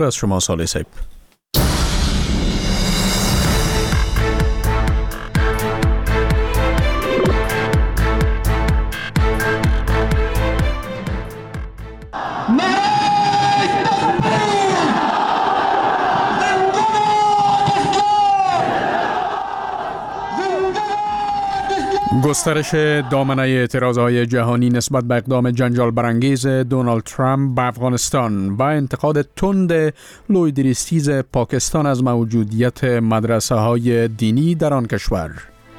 از شما صالح صاحب. گسترش دامنه اعتراضهای جهانی نسبت به اقدام جنجال برانگیز دونالد ترامپ به افغانستان و انتقاد تند لویدریستیز پاکستان از موجودیت مدرسه های دینی در آن کشور.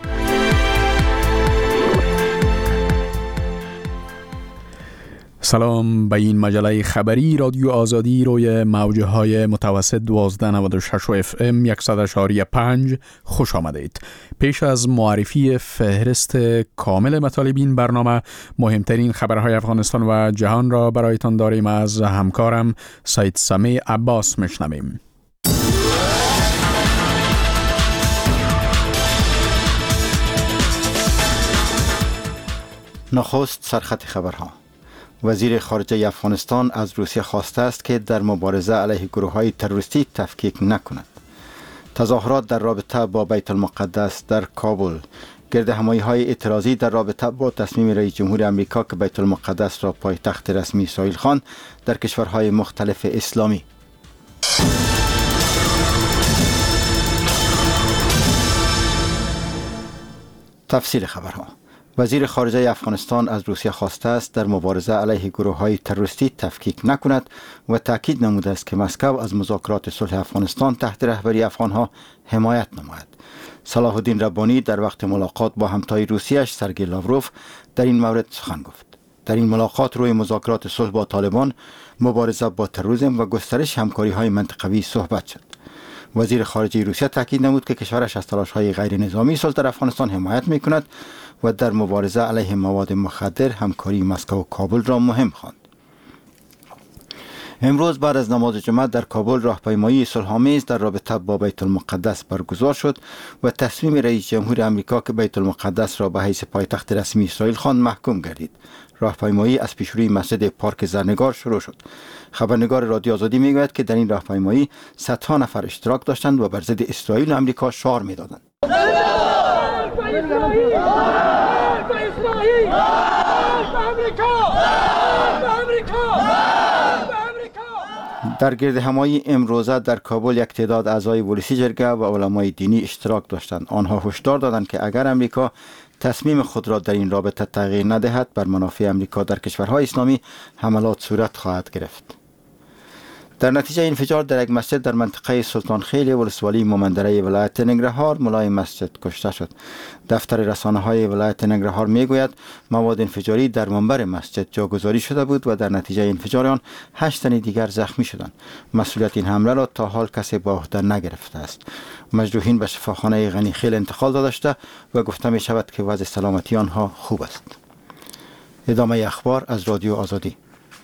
سلام به این مجله خبری رادیو آزادی روی موجه های متوسط 1296 FM 100.5 خوش آمدید. پیش از معرفی فهرست کامل مطالب این برنامه، مهمترین خبرهای افغانستان و جهان را برایتان داریم. از همکارم سید سمیع عباس میشنویم. نخست سرخط خبرها. وزیر خارجه افغانستان از روسیه خواسته است که در مبارزه علیه گروه‌های تروریستی تفکیک نکند. تظاهرات در رابطه با بیت المقدس در کابل. گردهمایی‌های اعتراضی در رابطه با تصمیم رئیس جمهور آمریکا که بیت المقدس را پایتخت رسمی اسرائیل خواند در کشورهای مختلف اسلامی. تفصیل خبرها. وزیر خارجه افغانستان از روسیه خواسته است در مبارزه علیه گروه‌های تروریستی تفکیک نکند و تاکید نموده است که مسکو از مذاکرات صلح افغانستان تحت رهبری افغانها حمایت نماید. صلاح الدین ربانی در وقت ملاقات با همتای روسیه‌اش سرگئی لاوروف در این مورد سخن گفت. در این ملاقات روی مذاکرات صلح با طالبان، مبارزه با تروریسم و گسترش همکاری‌های منطقوی صحبت شد. وزیر خارجه روسیه تاکید نمود که کشورش از تلاش‌های غیر نظامی صلح در افغانستان حمایت می‌کند و در مبارزه علیه مواد مخدر همکاری مسکو و کابل را مهم خواند. امروز بعد از نماز جمعه در کابل راهپیمایی صلح‌آمیز در رابطه با بیت المقدس برگزار شد و تصمیم رئیس جمهور آمریکا که بیت المقدس را به حیث پایتخت رسمی اسرائیل خواند محکوم گردید. راهپیمایی از پیشروی مسجد پارک زرنگار شروع شد. خبرنگار رادیو آزادی میگوید که در این راهپیمایی صدها نفر اشتراک داشتند و بر ضد اسرائیل و آمریکا شعار میدادند. در گردهمایی امروزه در کابل یک تعداد اعضای ولسی جرگه و علمای دینی اشتراک داشتند. آنها هشدار دادند که اگر امریکا تصمیم خود را در این رابطه تغییر ندهد، بر منافع امریکا در کشورهای اسلامی حملات صورت خواهد گرفت. در نتیجه انفجار در یک مسجد در منطقه سلطان خیلی ولسوالی مومندره ولایت ننگرهار ملایم مسجد کشته شد. دفتر رسانه‌های ولایت ننگرهار میگوید مواد انفجاری در منبر مسجد جاگذاری شده بود و در نتیجه انفجار آن 8 تن دیگر زخمی شدند. مسئولیت این حمله را تا حال کسی به عهده نگرفته است. مجروحین به شفاخانه غنی خیل انتقال داده شده و گفته می شود که وضع سلامتی آنها خوب است. ادامه اخبار از رادیو آزادی.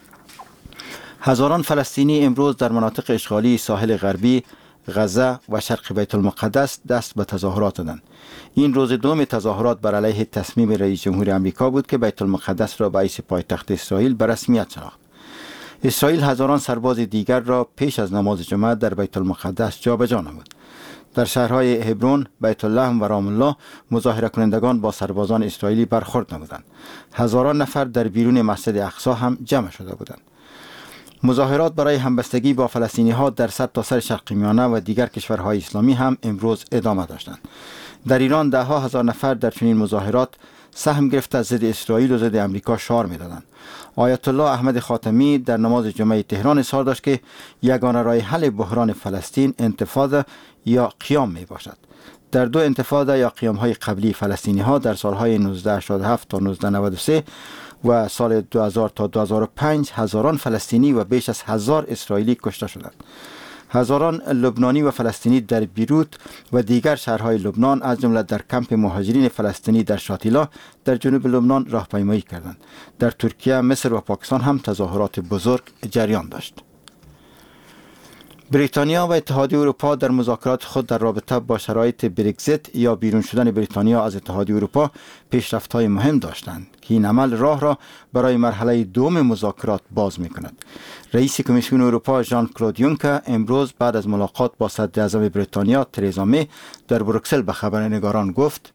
هزاران فلسطینی امروز در مناطق اشغالی ساحل غربی، غزه و شرق بیت المقدس دست به تظاهرات دادند. این روز دوم تظاهرات بر علیه تصمیم رئیس جمهور آمریکا بود که بیت المقدس را به حیث پایتخت اسرائیل به رسمیت شناخت. اسرائیل هزاران سرباز دیگر را پیش از نماز جمعه در بیت المقدس جابجا نمود. در شهرهای هبرون، بیت الله و رام الله مظاهره کنندگان با سربازان اسرائیلی برخورد نمودند. هزاران نفر در بیرون مسجد اقصی هم جمع شده بودند. مظاهرات برای همبستگی با فلسطینی ها در سرتاسر شرق میانه و دیگر کشورهای اسلامی هم امروز ادامه داشتند. در ایران ده ها هزار نفر در چنین مظاهرات سهم گرفته ضد اسرائیل و ضد امریکا شعار می‌دادند. آیت الله احمد خاتمی در نماز جمعه تهران اظهار داشت که یگانه راه حل بحران فلسطین انتفاضه یا قیام می باشد. در دو انتفاضه یا قیام های قبلی فلسطینی ها در سالهای 1987 تا 1993 و سال 2000 تا 2005 هزاران فلسطینی و بیش از 1000 اسرائیلی کشته شدند. هزاران لبنانی و فلسطینی در بیروت و دیگر شهرهای لبنان از جمله در کمپ مهاجرین فلسطینی در شاتیلا در جنوب لبنان راهپیمایی کردند. در ترکیه، مصر و پاکستان هم تظاهرات بزرگ جریان داشت. بریتانیا و اتحادیه اروپا در مذاکرات خود در رابطه با شرایط برگزیت یا بیرون شدن بریتانیا از اتحادیه اروپا پیشرفت‌های مهم داشتند که این عمل راه را برای مرحله دوم مذاکرات باز می‌کند. رئیس کمیسیون اروپا ژان کلود یونکر امروز بعد از ملاقات با صدر اعظم بریتانیا ترزا می در بروکسل به خبرنگاران گفت: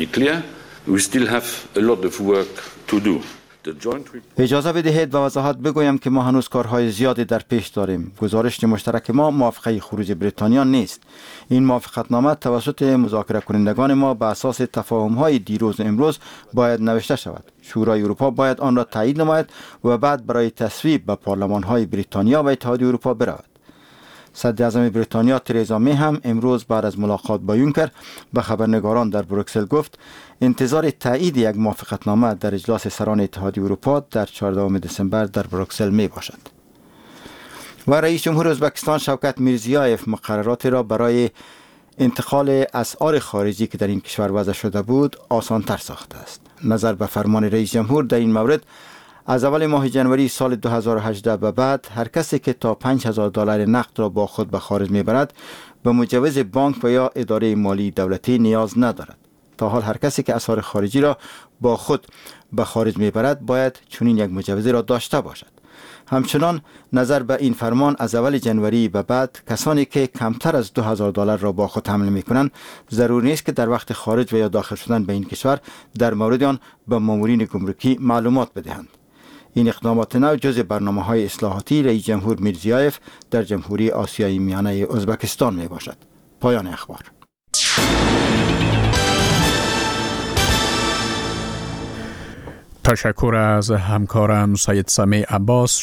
اجازه بدهید و وضاحت بگویم که ما هنوز کارهای زیادی در پیش داریم. گزارش مشترک ما موافقه خروج بریتانیا نیست. این موافقتنامه توسط مذاکره کنندگان ما به اساس تفاهم‌های دیروز امروز باید نوشته شود. شورای اروپا باید آن را تایید نماید و بعد برای تصویب به پارلمان‌های بریتانیا و اتحادیه اروپا برود. صدر اعظم بریتانیا ترزا می هم امروز بعد از ملاقات با یونکر به خبرنگاران در بروکسل گفت انتظار تایید یک موافقتنامه در اجلاس سران اتحادیه اروپا در 14 دسامبر در بروکسل می باشد. و رئیس جمهور ازبکستان شوکت میرزیایف مقرراتی را برای انتقال اسعار خارجی که در این کشور وضع شده بود آسان‌تر ساخته است. نظر به فرمان رئیس جمهور در این مورد، از اول ماه جنوری سال 2018 به بعد هر کسی که تا $5,000 نقد را با خود به خارج میبرد به مجوز بانک و یا اداره مالی دولتی نیاز ندارد. تا حال هر کسی که اسعار خارجی را با خود به خارج میبرد باید چنین یک مجوزی را داشته باشد. همچنان نظر به این فرمان از اول جنوری به بعد کسانی که کمتر از $2,000 را با خود حمل میکنند ضروری نیست که در وقت خارج و یا داخل شدن به این کشور در مورد آن به مامورین گمرکی معلومات بدهند. این اقدامات نو جز برنامه‌های اصلاحاتی رئیس جمهور میرزیایف در جمهوری آسیای میانه ازبکستان می باشد. پایان اخبار. تشکر از همکارم سید سمیع عباس.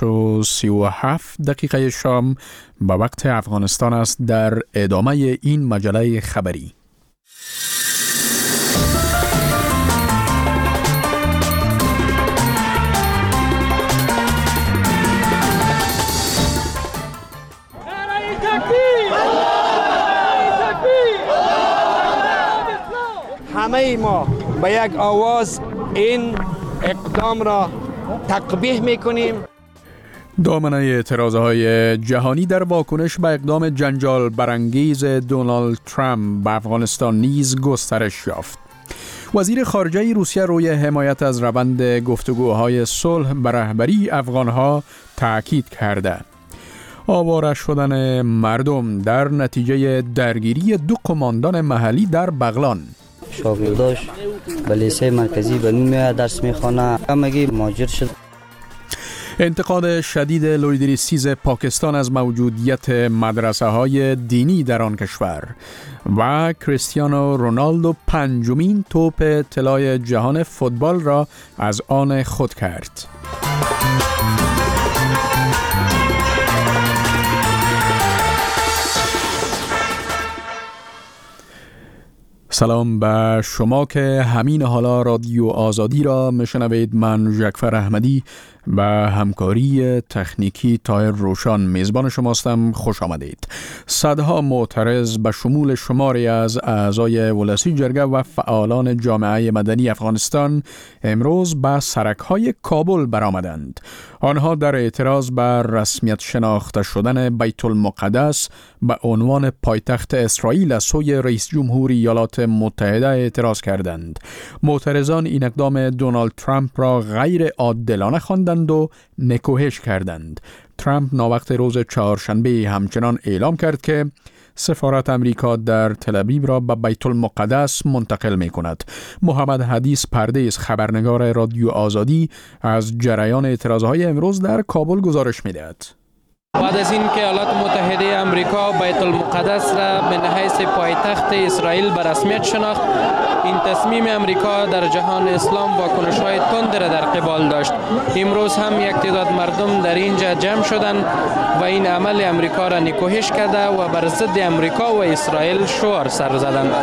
6:37 شام به وقت افغانستان است. در ادامه این مجله خبری همه ما به یک آواز این اقدام را تقبیح میکنیم. دامنه اعتراضهای جهانی در واکنش به اقدام جنجال برانگیز دونالد ترامپ به افغانستان نیز گسترش یافت. وزیر خارجه روسیه روی حمایت از روند گفتگوهای صلح به رهبری افغانها تاکید کرده. آواره شدن مردم در نتیجه درگیری 2 قماندان محلی در بغلان. شاگرداش به لیسه مرکزی به نوم درس میخوانه، همگی مهاجر شد. انتقاد شدید لویدریسیز پاکستان از موجودیت مدرسه های دینی در آن کشور و کریستیانو رونالدو 5مین توپ طلای جهان فوتبال را از آن خود کرد. سلام به شما که همین حالا رادیو آزادی را میشنوید. من جعفر احمدی به همکاری تکنیکی طاهر روشان میزبان شماستم. خوش آمدید. صدها معترض به شمول شماری از اعضای ولسی جرگه و فعالان جامعه مدنی افغانستان امروز به سرک‌های کابل برآمدند. آنها در اعتراض به رسمیت شناخته شدن بیت المقدس به عنوان پایتخت اسرائیل از سوی رئیس جمهور ایالات متحده اعتراض کردند. معترضان این اقدام دونالد ترامپ را غیر عادلانه خواندند و نکوهش کردند. ترامپ ناوقت روز چهارشنبه همچنان اعلام کرد که سفارت امریکا در تل‌آویو را به بیت المقدس منتقل می کند. محمد حدیث پردیس، خبرنگار رادیو آزادی، از جریان اعتراضهای امروز در کابل گزارش می دهد. بعد از این که ایالات متحده امریکا بیت المقدس را به حیث پایتخت اسرائیل به رسمیت شناخت، این تصمیم امریکا در جهان اسلام واکنش‌های تند را در قبال داشت. امروز هم یک تعداد مردم در اینجا جمع شدند و این عمل امریکا را نکوهش کرده و بر ضد امریکا و اسرائیل شعار سر زدند.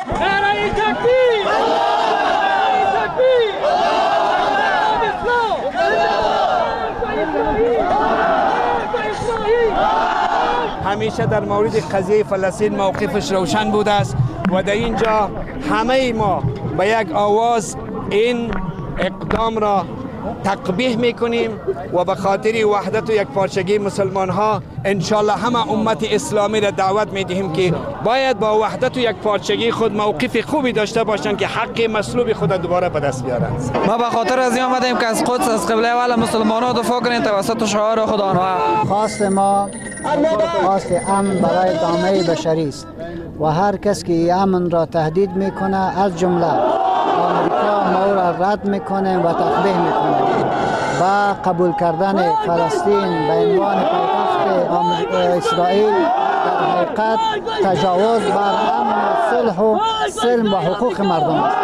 همیشه در مورد قضیه فلسطین موقفش روشن بوده است و در اینجا همه ما به یک آواز این اقدام را تقبیح میکنیم و به خاطر وحدت و یکپارچگی مسلمان ها انشالله همه امت اسلامی را دعوت میدهیم که باید با وحدت و یکپارچگی خود موقف خوبی داشته باشند که حق مطلوب خود دوباره به دست بیارند. ما به خاطر از این آمدیم که از قدس از قبله اول مسلمان ها دفاع کنیم توسط شعار خدا. خواست ما خواست امن برای جامعه بشری است و هر کس که امن را تهدید میکنه از جمله آمریکا ما را رد میکنه و تقبیح میکنه و قبول کردن فلسطین به عنوان پایتخت اسرائیل در حقیقت تجاوز بر امن و صلح و سلم و حقوق مردم است.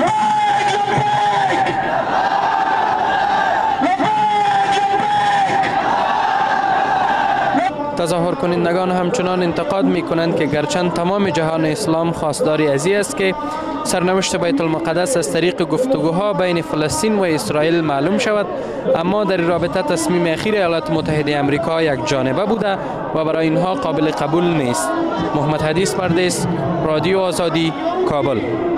تظاهر کنندگان همچنان انتقاد می کنند که گرچند تمام جهان اسلام خواستار ازی است که سرنوشت بیت المقدس از طریق گفتگوها بین فلسطین و اسرائیل معلوم شود، اما در رابطه تصمیم اخیر ایالات متحده آمریکا یک جانبه بوده و برای اینها قابل قبول نیست. محمد حدیث پردیس، رادیو آزادی، کابل.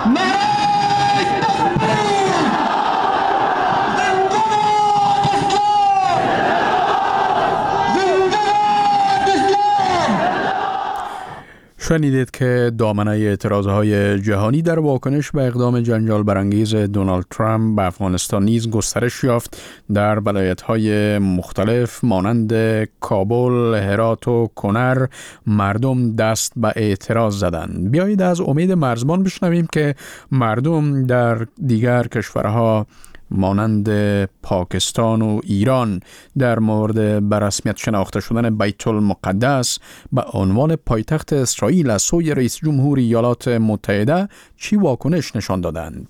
شنیدید که دامنه اعتراضهای جهانی در واکنش به اقدام جنجال برانگیز دونالد ترامپ به افغانستان نیز گسترش یافت. در ولایت‌های مختلف مانند کابل، هرات و کنر مردم دست به اعتراض زدند. بیایید از امید مرزبان بشنویم که مردم در دیگر کشورها مانند پاکستان و ایران در مورد به رسمیت شناخته شدن بیت المقدس به عنوان پایتخت اسرائیل از سوی رئیس جمهور ایالات متحده چی واکنش نشان دادند.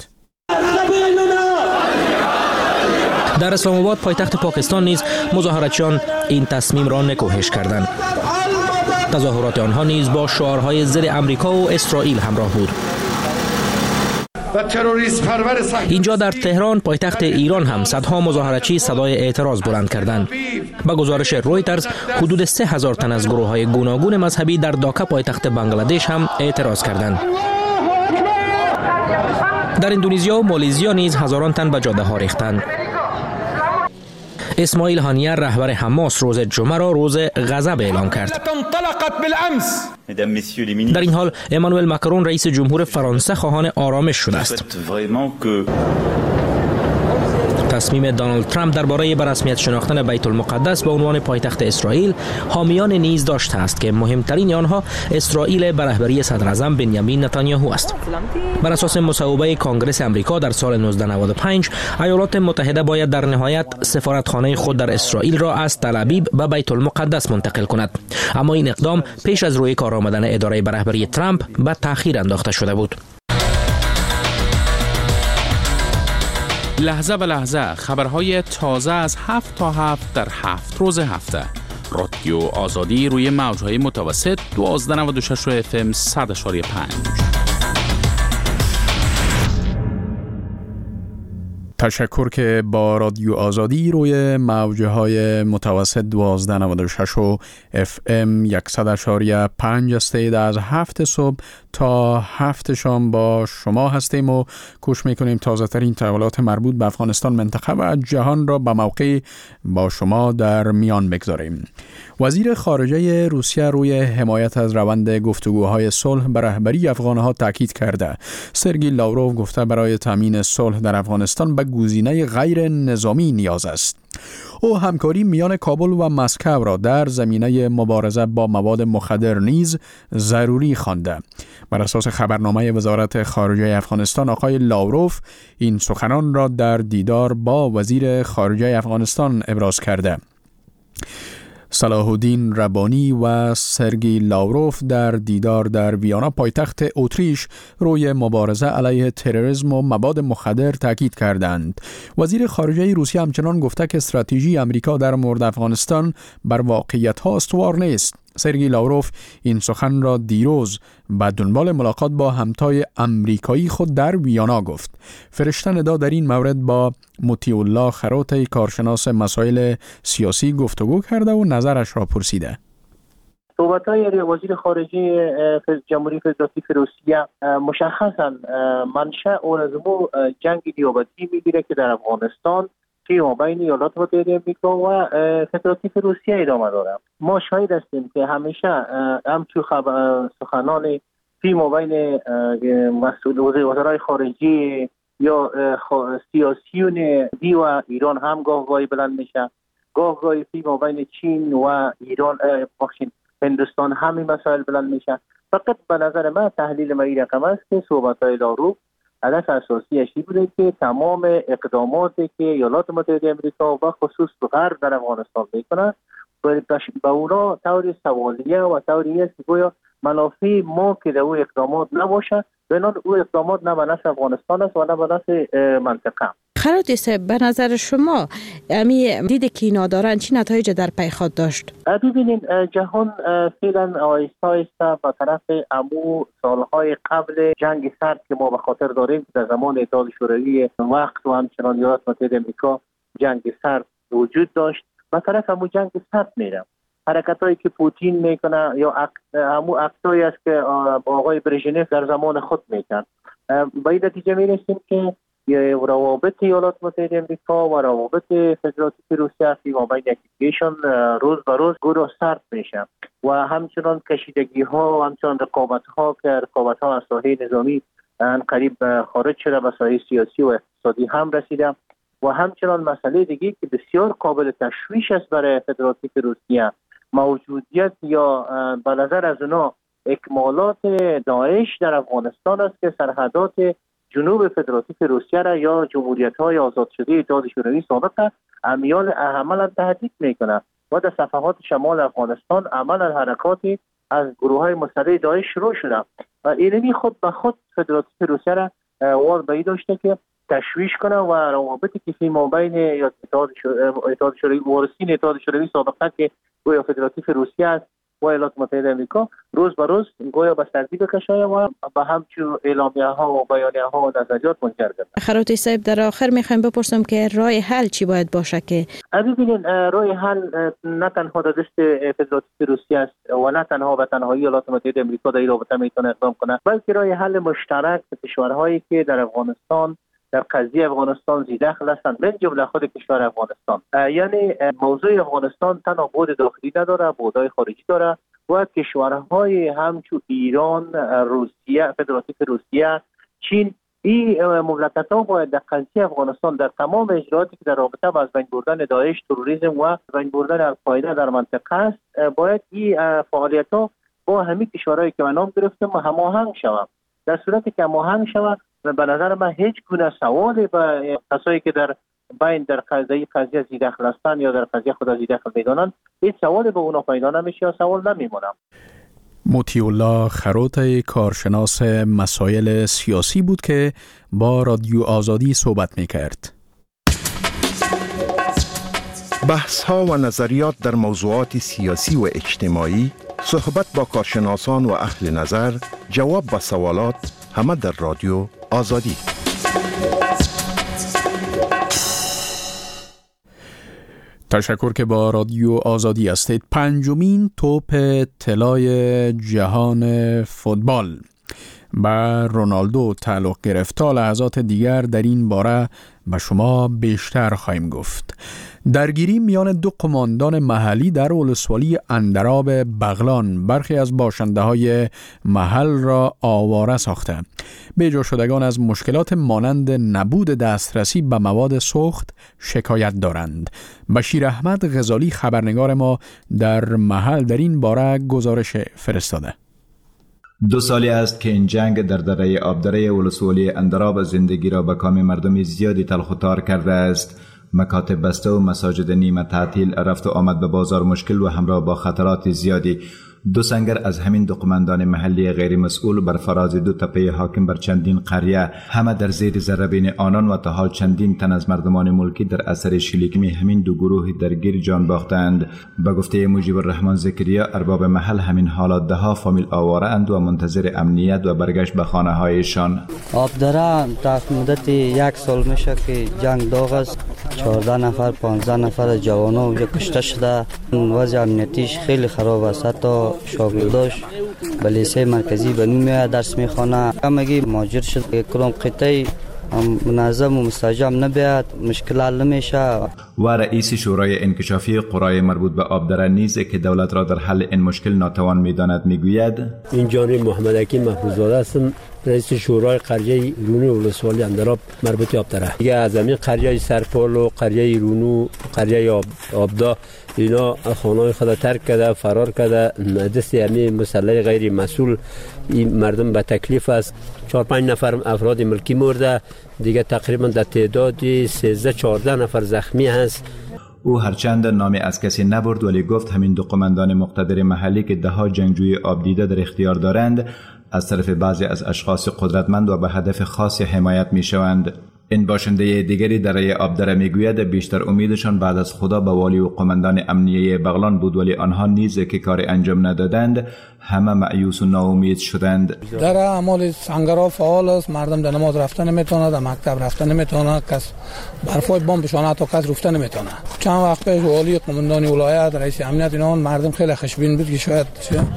در اسلام آباد پایتخت پاکستان نیز مظاهراتچیان این تصمیم را نکوهش کردند. تظاهرات آنها نیز با شعارهای ضد آمریکا و اسرائیل همراه بود. اینجا در تهران پایتخت ایران هم صدها مظاهراتچی صدای اعتراض بلند کردند. با گزارش رویترز حدود 3000 تن از گروه‌های گوناگون مذهبی در داکا پایتخت بنگلادش هم اعتراض کردند. در اندونزیا و مالزیا نیز هزاران تن به جاده‌ها ریختند. اسماعیل هانیه رهبر حماس روز جمعه را روز غضب اعلام کرد. در این حال امانوئل ماکرون رئیس جمهور فرانسه خواهان آرامش شده است. تصمیم دونالد ترامپ درباره به رسمیت شناختن بیت المقدس به عنوان پایتخت اسرائیل حامیان نیز داشته است که مهمترین آنها اسرائیل به رهبری صدر اعظم بنیامین نتانیاهو است. بر اساس مصوبه کنگره آمریکا در سال 1995 ایالات متحده باید در نهایت سفارتخانه خود در اسرائیل را از تل ابیب به بیت المقدس منتقل کند، اما این اقدام پیش از روی کار آمدن اداره به رهبری ترامپ به تأخیر انداخته شده بود. لحظه به لحظه خبرهای تازه از 7 تا 7 در 7 روز هفته. رادیو آزادی روی موجهای متوسط 1296 FM 100.5. تشکر که با رادیو آزادی روی موجهای متوسط 1296 FM 100.5 هستید. از 7 صبح تا 7 شام با شما هستیم و کوشش میکنیم تازه ترین تحولات مربوط به افغانستان، منطقه و جهان را به موقع با شما در میان بگذاریم. وزیر خارجه روسیه روی حمایت از روند گفتگوهای صلح به رهبری افغانها تاکید کرده. سرگئی لاوروف گفته برای تامین صلح در افغانستان به گزینه غیر نظامی نیاز است. او همکاری میان کابل و مسکو را در زمینه مبارزه با مواد مخدر نیز ضروری خوانده. بر اساس خبرنامه وزارت خارجه افغانستان، آقای لاوروف این سخنان را در دیدار با وزیر خارجه افغانستان ابراز کرده. صلاح الدین ربانی و سرگئی لاوروف در دیدار در ویانا پایتخت اتریش روی مبارزه علیه تروریسم و مواد مخدر تاکید کردند. وزیر خارجه روسیه همچنان گفته که استراتژی آمریکا در مورد افغانستان بر واقعیت‌ها استوار نیست. سرگئی لاوروف این سخن را دیروز به دنبال ملاقات با همتای آمریکایی خود در ویانا گفت. فرشته ندا در این مورد با مطیع الله خروتی کارشناس مسائل سیاسی گفتگو کرده و نظرش را پرسیده. صحبت‌های وزیر خارجه جمهوری فدراتیو روسیه مشخصاً منشأ و از جنگ نیابتی میگیره که در افغانستان فی بین ایالات متحده آمریکا و فدراتیو روسیه ادامه دارد. ما شاهد هستیم که همیشه همچون سخنان فی بین وزرای خارجی یا سیاسیون دی و ایران هم گاهی بلند میشه، گاهی فی بین چین و ایران هندوستان همین مسائل بلند میشه. فقط به نظر من تحلیل من این رقم است که صحبت‌های لاروف هدف اساسی اشی بوده که تمام اقداماتی که ایالات متحده آمریکا و خصوص غرب در افغانستان میکنه به اونا طور سوالیه و طوری است که گویا منافع ما که در او اقدامات نباشه، بنان او اقدامات نه به نفع افغانستان است و نه به نفع منطقه. خراطی صاحب، به نظر شما امی دیده که اینا دارن چی نتایج در پی خود داشت؟ ببینید جهان فعلا آیسته آیسته به طرف امو سالهای قبل جنگ سرد که ما به خاطر داریم که در زمان اتحاد شوروی وقت و همچنان ایالات متحده آمریکا جنگ سرد وجود داشت، به طرف امو جنگ سرد میره. حرکت هایی که پوتین میکنه یا امو اکتایی است که آقای برژنف در زمان خود میکرد، به این نتیجه میرسیم که روابط ایالات متحده آمریکا و روابط فدراتیو روسیه فی بین یکیشون روز به روز گرو سرد میشه و همچنان کشیدگی ها و همچنان رقابت ها که رقابت ها از ساحه نظامی قریب خارج شده به ساحه سیاسی و اقتصادی هم رسیده و همچنان مسئله دیگه که بسیار قابل تشویش است برای فدراتیو روسیه، موجودیت یا به نظر از اونا اکمالات داعش در افغانستان است که سرحدات جنوب فدراتیو روسیه را یا جمهوریت‌های آزاد شده اتحاد شوروی سابق عملاً تهدید می‌کنه و در صفحات شمال افغانستان عملاً حرکاتی از گروه‌های مسلح داعش شروع شده و اینمی خود به خود فدراتیو روسیه را وارد داشته که تشویش کنه و روابطی که فی مابین اتحاد شوروی وارثین اتحاد شوروی سابقه که گویا فدراتیو روسیه است و ایالات متحده آمریکا روز به روز گویا به سردی بکشه و به همچون اعلامیه ها و بیانیه ها و نظریات منجر گردد. خراطی صاحب، در آخر میخوایم بپرسم که راه حل چی باید باشه؟ که ببینید راه حل نه تنها در دست فدراتیو روسیه است و نه تنها به تنهایی ایالات متحده آمریکا در این رابطه میتونه اقدام کنه، بلکه راه حل مشترک کشورهایی که در افغانستان در قضیه افغانستان زیدخل هستند، من جمله خود کشور افغانستان. یعنی موضوع افغانستان تنها بود داخلی نداره، بودهای خارجی داره و کشورهای همچون ایران، روسیه، فدراتیو روسیه، چین، این مملکت‌ها باید در قضیه افغانستان در تمام اجراءاتی که در رابطه با از بین بردن داعش، تروریسم و بین بردن القاعده در منطقه است، باید این فعالیت‌ها با همین کشورهایی که من نام گرفتم هماهنگ شود. در صورتی که هماهنگ شود به نظر من هیچ گونه سوالی به کسایی که در بین در قضیه زیدخل هستند یا در قضیه خود زیدخل میدانند هیچ سوالی به اونا پیدا نمیشه یا سوال نمیمونه. مطیع الله خروط، کارشناس مسائل سیاسی بود که با رادیو آزادی صحبت میکرد. بحث ها و نظریات در موضوعات سیاسی و اجتماعی، صحبت با کارشناسان و اهل نظر، جواب به سوالات، همه در رادیو آزادی. تشکر که با رادیو آزادی هستید. پنجمین توپ طلای جهان فوتبال به رونالدو تعلق گرفت. تا لحظات دیگر در این باره به شما بیشتر خواهیم گفت. درگیری میان دو قماندان محلی در ولسوالی اندراب بغلان برخی از باشنده‌های محل را آواره ساخته. بی‌جا شدگان از مشکلات مانند نبود دسترسی به مواد سوخت شکایت دارند. بشیر احمد غزالی خبرنگار ما در محل در این باره گزارش فرستاده. 2 سالی است که این جنگ در دره آبدره ولسوالی اندراب زندگی را به کام مردم زیادی تلخ و تار کرده است. مکاتب بسته و مساجد نیمه تعطیل، رفت و آمد به بازار مشکل و همراه با خطرات زیادی. 2 سنگر از همین دو قماندان محلی غیر مسئول بر فراز 2 تپه حاکم بر چندین قریه، همه در زیر ضربین آنان و تا حال چندین تن از مردمان ملکی در اثر شلیکی همین 2 گروه درگیر جان باختند. به گفته مجیب الرحمن زکریا، ارباب محل همین حالات 10 فامیل آواره اند و منتظر امنیت و برگشت به خانه هایشان. آبدره تا مدت 1 سال میشه که جنگ داغ است. 14 نفر 15 نفر جوانان اونجا کشته شده. وضع امنیتیش خیلی خراب است. حتی شاگرداش به لیسه مرکزی به نوم درس میخوانه. همگی مهاجر شد. کدام قطعه منظم و مستجم نبید مشکل حل نمیشه. و رئیس شورای انکشافی قرای مربوط به آبدره نیز که دولت را در حل این مشکل ناتوان می‌داند میگوید این جانب محمد حکیم محفوظ‌زاده هستم، رئیس شورای قریه رونو ولسوالی اندراب مربوط به آبدره. دیگه از همین قریه سرپال و قریه رونو، قریه آبدا اینا خانه‌های خود ترک کرده، فرار کرده. دست همین مسئله غیر مسئول این مردم به تکلیف است. 4-5 نفر افراد ملکی مرده، دیگه تقریبا در تعداد 13-14 نفر زخمی هست. او هرچند نامی از کسی نبرد ولی گفت همین دو قماندان مقتدر محلی که دهها جنگجوی آبدیده در اختیار دارند از طرف بعضی از اشخاص قدرتمند و به هدف خاصی حمایت می شوند. این باشنده دیگری در آبدره میگوید بیشتر امیدشان بعد از خدا به والی و قماندان امنیه بغلان بود ولی آنها نیز که کار انجام ندادند همه مایوس و ناامید شدند. در اعمال سنگرها فعال است، مردم در نماز رفتن نمیتونه، در مکتب رفتن نمیتونه، کس برفای بام بشانه تا کس رفتن نمیتونه. چند وقت پیش والی قماندان ولایت رئیس امنیت اینا مردم خیلی خشمگین بود که شاید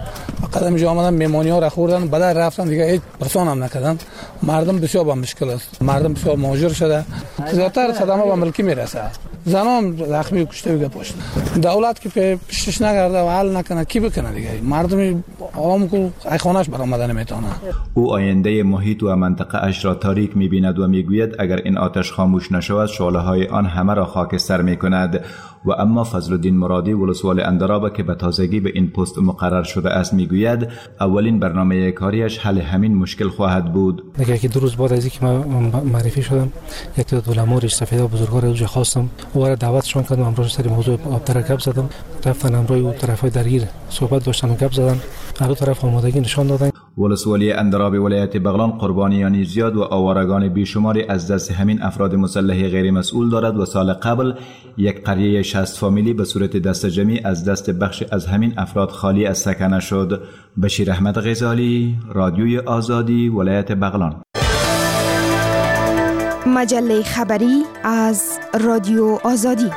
قدم جا آمدن میمانی ها را خوردن بعد رفتن دیگه هیچ پرسان هم نکردن. مردم بسیار با مشکل است، مردم بسیار مهاجر شده، زیادتر صدمه به ملکی میرسه، زنان زخمی و کشته بگه پشت. دولت که پشتش نگرده و حل نکنه کی بکنه دیگه؟ مردم عوام کو خانه‌اش برآمده نمیتونه. او آینده محیط و منطقه اش را تاریک میبیند و میگوید اگر این آتش خاموش نشود شعله‌های آن همه را خاکستر میکند. و اما فضل الدین مرادی ولسوال اندراب که به تازگی به این پست مقرر شده است میگوید اولین برنامه کاریش حل همین مشکل خواهد بود. دیگه 2 روز بعد از اینکه من معرفی شدم یک تعداد علما ریش سفیدا بزرگوار اوج خواستم او را دعوتشون کردم امروز سر موضوع آبدره گپ زدم، رفتن امروز اون طرفای درگیر صحبت داشتن و گپ زدن، هر دو طرف آمادگی نشان دادن. ولسوالی اندراب ولایت بغلان قربانیانی زیاد و آوارگان بیشماری از دست همین افراد مسلح غیر مسئول دارد و سال قبل یک قریه 60 فامیلی به صورت دست جمعی از دست بخش از همین افراد خالی از سکنه شد. بشیر احمد غزالی، رادیوی آزادی، ولایت بغلان. مجله خبری از رادیو آزادی.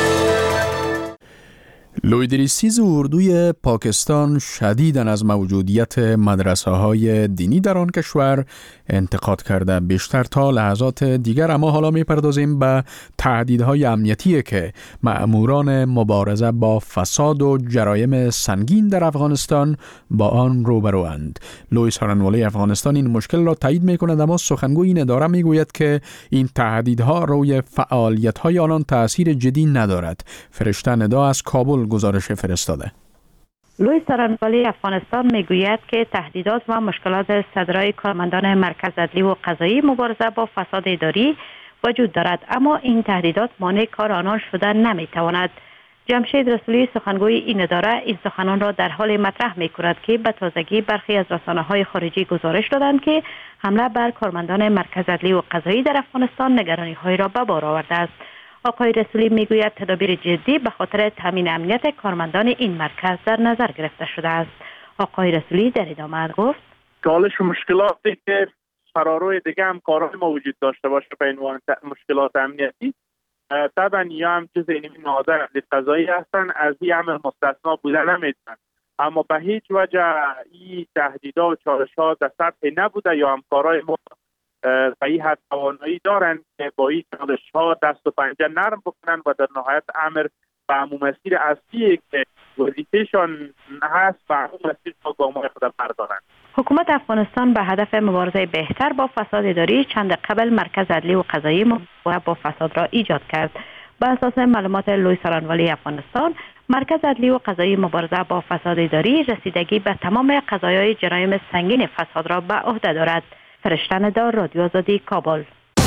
لویدریستیز اردوی پاکستان شدیداً از موجودیت مدرسه‌های دینی در آن کشور انتقاد کرده. بیشتر تا لحظات دیگر اما حالا می‌پردازیم به تهدیدهای امنیتی که مأموران مبارزه با فساد و جرایم سنگین در افغانستان با آن روبروند. لوئیس هارنوالی افغانستان این مشکل را تایید می‌کند اما سخنگوی این اداره می‌گوید که این تهدیدها روی فعالیت‌های آنان تأثیر جدی ندارد. فرشته ندا از کابل گزارش فرستاده. لوئیس هارنوالی افغانستان میگوید که تهدیدات و مشکلات صدرای کارمندان مرکز عدلی و قضایی مبارزه با فساد اداری وجود دارد اما این تهدیدات مانع کار آنان شده نمیتواند. جمشید رسولی سخنگوی این اداره این سخنان را در حال مطرح میکند که به تازگی برخی از رسانه‌های خارجی گزارش دادند که حمله بر کارمندان مرکز عدلی و قضایی در افغانستان نگرانی‌های را به بار آورده است. آقای رسولی میگوید تدابیر جدی به خاطر تامین امنیت کارمندان این مرکز در نظر گرفته شده است. آقای رسولی در ادامه گفت چالش و مشکلاتی که فراروی دیگه هم کارهای ما وجود داشته باشه به عنوان مشکلات امنیتی طبعا یا هم چیز اینمی ناظر عدلی قضایی هستن از این عمل مستثنا بوده نمیتونن اما به هیچ وجه این تهدیدها و چالش‌ها در سطح نبوده یا همکارای ما به این حد توانایی دارند که با این چالش‌ها دست و پنجه نرم بکنن و در نهایت امر به همون مسیر اصلی که وظیفه‌شان هست به همون مسیر تا گام‌های خود بردارند. حکومت افغانستان به هدف مبارزه بهتر با فساد اداری چند قبل مرکز عدلی و قضایی مبارزه با فساد را ایجاد کرد. بر اساس معلومات لوئیس هارنوالی افغانستان، مرکز عدلی و قضایی مبارزه با فساد اداری رسیدگی به تمام قضایای جرایم سنگین فساد را به عهده دارد. فرشته ندا، رادیو آزادی، کابل.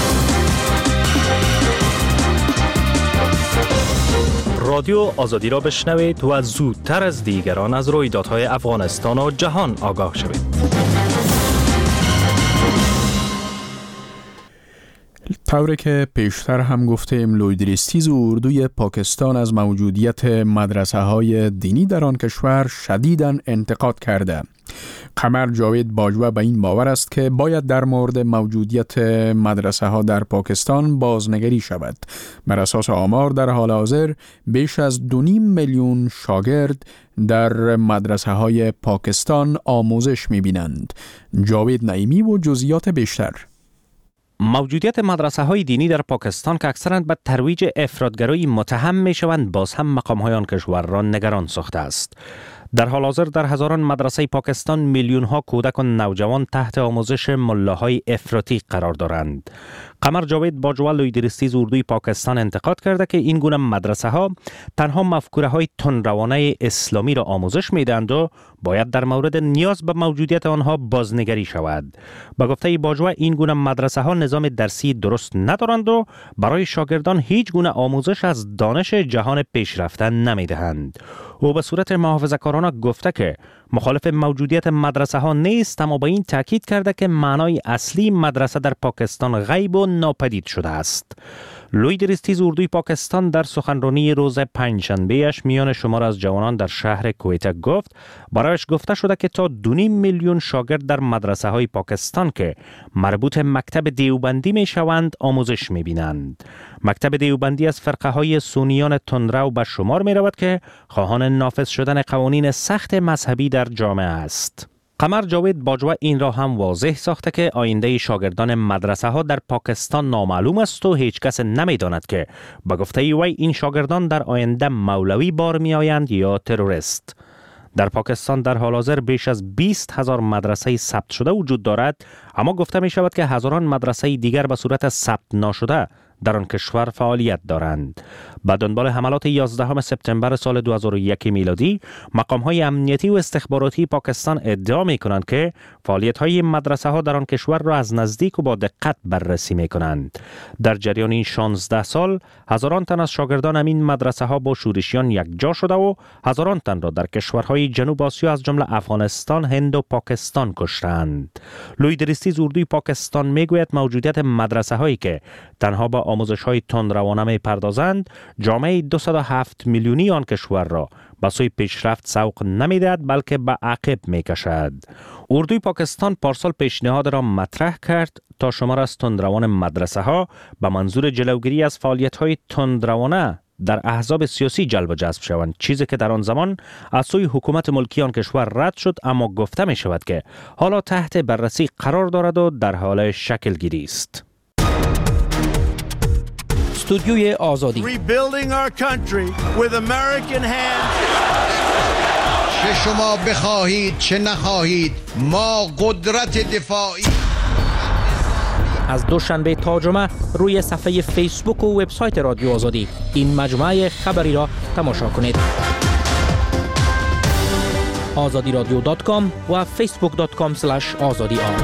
رادیو آزادی را بشنوید و زودتر از دیگران از رویدادهای افغانستان و جهان آگاه شوید. طوری که پیشتر هم گفتیم لویدریستیز اردوی پاکستان از موجودیت مدرسه‌های دینی در آن کشور شدیداً انتقاد کرده. قمر جاوید باجوه به این باور است که باید در مورد موجودیت مدرسه ها در پاکستان بازنگری شود. بر اساس آمار در حال حاضر بیش از 2.5 میلیون شاگرد در مدرسه های پاکستان آموزش می بینند. جاوید نعیمی و جزئیات بیشتر. موجودیت مدرسه های دینی در پاکستان که اکثراً به ترویج افراطگرایی متهم می شوند، باز هم مقام های آن کشور را نگران ساخته است. در حال حاضر در هزاران مدرسه پاکستان میلیون ها کودک و نوجوان تحت آموزش ملاهای افراطی قرار دارند. قمر جاوید باجوا لویدرستیز اردوی پاکستان انتقاد کرده که این گونه مدرسه ها تنها مفکوره های تندروانه اسلامی را آموزش می دهند و باید در مورد نیاز به موجودیت آنها بازنگری شود. به گفته باجوا این گونه مدرسه ها نظام درسی درست ندارند و برای شاگردان هیچ گونه آموزش از دانش جهان پیشرفته نمی دهند. او به صورت محافظه‌کارانه گفته که مخالف موجودیت مدرسه ها نیست، اما با این تاکید کرده که معنای اصلی مدرسه در پاکستان غیب و ناپدید شده است. لویدرستیز اردوی پاکستان در سخنرانی روز پنجشنبه‌اش میان شمار از جوانان در شهر کویت گفت برایش گفته شده که تا 2.5 میلیون شاگرد در مدرسه های پاکستان که مربوط مکتب دیوبندی می شوند آموزش می بینند. مکتب دیوبندی از فرقه های سنیان تندرو به شمار می رود که خواهان نافذ شدن قوانین سخت مذهبی در جامعه است. قمر جاوید باجوا این را هم واضح ساخته که آینده شاگردان مدرسه ها در پاکستان نامعلوم است و هیچ کس نمی داند که به گفته وی این شاگردان در آینده مولوی بار می آیند یا تروریست. در پاکستان در حال حاضر بیش از 20,000 مدرسه ثبت شده وجود دارد، اما گفته می شود که هزاران مدرسه دیگر به صورت ثبت نشده در آن کشور فعالیت دارند. به دنبال حملات 11 سپتامبر سال 2001 میلادی، مقام‌های امنیتی و استخباراتی پاکستان ادعا می‌کنند که فعالیت‌های مدرسه‌ها در آن کشور را از نزدیک و با دقت بررسی می‌کنند. در جریان این 16 سال، هزاران تن از شاگردان این مدرسه‌ها با شورشیان یکجا شده و هزاران تن را در کشورهای جنوب آسیا از جمله افغانستان، هند و پاکستان کشتند. لویدرستیز اردوی پاکستان می‌گوید موجودیت مدرسه‌هایی که تنها با آموزش‌های تندروانه می‌پردازند، جامعه 207 میلیونی آن کشور را به سوی پیشرفت سوق نمی‌دهد بلکه به عقب می‌کشد. اردوی پاکستان پارسال پیشنهاد را مطرح کرد تا شمار از تندروان مدرسه‌ها به منظور جلوگیری از فعالیت‌های تندروانه در احزاب سیاسی جلب و جذب شوند، چیزی که در آن زمان از سوی حکومت ملکی آن کشور رد شد، اما گفته می شود که حالا تحت بررسی قرار دارد و در حال شکل گیری است. استودیوی آزادی چه شما بخواهید چه نخواهید، ما قدرت دفاعی. از دوشنبه تا جمعه روی صفحه فیسبوک و وبسایت رادیو آزادی این مجموعه خبری را تماشا کنید. azadiradyo.com و facebook.com/azadi.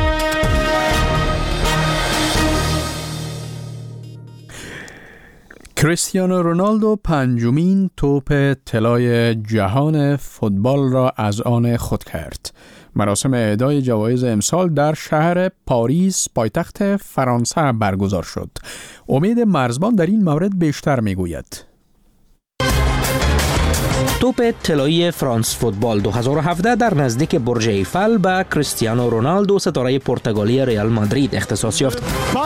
کریستیانو رونالدو پنجمین توپ طلای جهان فوتبال را از آن خود کرد. مراسم اهدای جوایز امسال در شهر پاریس پایتخت فرانسه برگزار شد. امید مرزبان در این مورد بیشتر میگوید. توپ طلایی فرانس فوتبال 2017 در نزدیک برج ایفل به کریستیانو رونالدو ستاره پرتغالی ریال مادرید اختصاص یافت.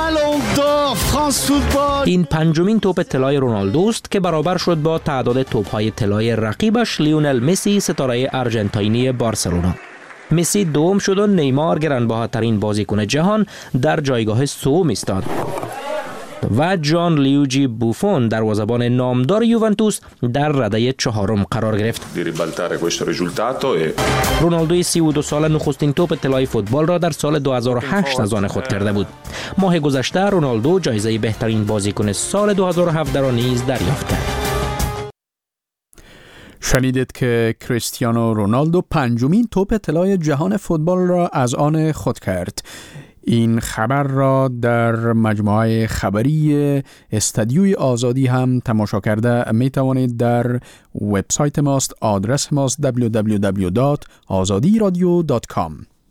این پنجمین توپ طلای رونالدو است که برابر شد با تعداد توپ‌های طلای رقیبش لیونل مسی ستاره آرژانتینی بارسلونا. مسی دوم شد و نیمار گرانبهاترین بازیکن جهان در جایگاه سوم ایستاد و جان لیوجی بوفون دروازه‌بان نامدار یوونتوس در رده چهارم قرار گرفت. رونالدو 32 ساله نخستین توپ طلای فوتبال را در سال 2008 از آن خود کرده بود. ماه گذشته رونالدو جایزه بهترین بازیکن سال 2017 را نیز دریافت کرد. شنیدید که کریستیانو رونالدو پنجمین توپ طلای جهان فوتبال را از آن خود کرد. این خبر را در مجموعه خبری استودیوی آزادی هم تماشا کرده می توانید. در وبسایت ماست، آدرس ماست www.azadiradio.com.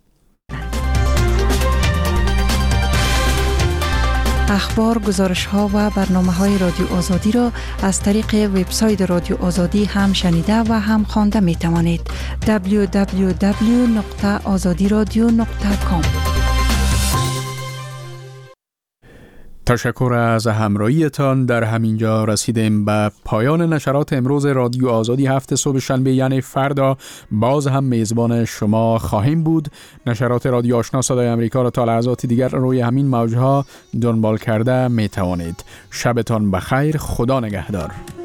اخبار، گزارش‌ها و برنامه‌های رادیو آزادی را از طریق وبسایت رادیو آزادی هم شنیده و هم خوانده می توانید. www.azadiradio.com. تشکر از همراهیتان. در همینجا رسیدیم به پایان نشرات امروز رادیو آزادی هفته صبح شنبه، یعنی فردا باز هم میزبان شما خواهیم بود. نشرات رادیو آشنا صدای امریکا را تا لحظات دیگر روی همین موجها دنبال کرده می توانید. شبتان بخیر. خدا نگهدار.